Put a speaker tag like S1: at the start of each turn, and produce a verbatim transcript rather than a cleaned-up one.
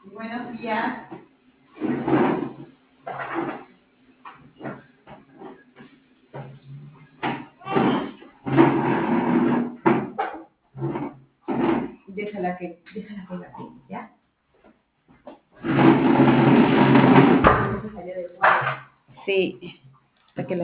S1: Buenos días. Déjala que, déjala que aquí, ¿ya?
S2: Sí, hasta que la